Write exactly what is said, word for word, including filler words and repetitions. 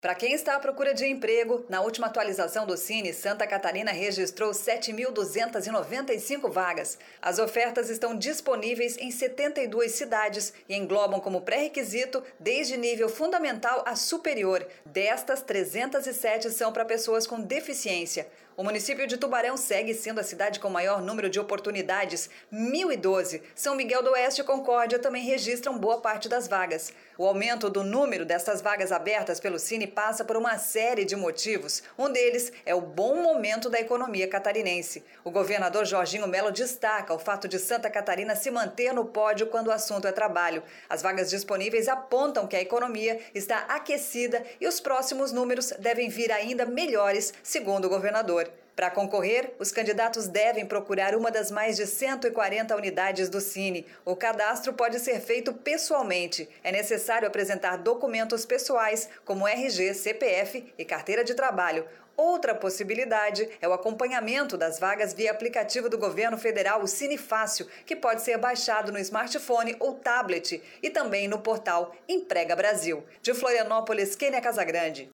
Para quem está à procura de emprego, na última atualização do Cine, Santa Catarina registrou sete mil duzentas e noventa e cinco vagas. As ofertas estão disponíveis em setenta e duas cidades e englobam como pré-requisito desde nível fundamental a superior. Destas, trezentas e sete são para pessoas com deficiência. O município de Tubarão segue sendo a cidade com maior número de oportunidades, mil e doze. São Miguel do Oeste e Concórdia também registram boa parte das vagas. O aumento do número dessas vagas abertas pelo Cine passa por uma série de motivos. Um deles é o bom momento da economia catarinense. O governador Jorginho Melo destaca o fato de Santa Catarina se manter no pódio quando o assunto é trabalho. As vagas disponíveis apontam que a economia está aquecida e os próximos números devem vir ainda melhores, segundo o governador. Para concorrer, os candidatos devem procurar uma das mais de cento e quarenta unidades do Cine. O cadastro pode ser feito pessoalmente. É necessário apresentar documentos pessoais, como R G, C P F e carteira de trabalho. Outra possibilidade é o acompanhamento das vagas via aplicativo do governo federal, o Cine Fácil, que pode ser baixado no smartphone ou tablet e também no portal Emprega Brasil. De Florianópolis, Kênia Casagrande.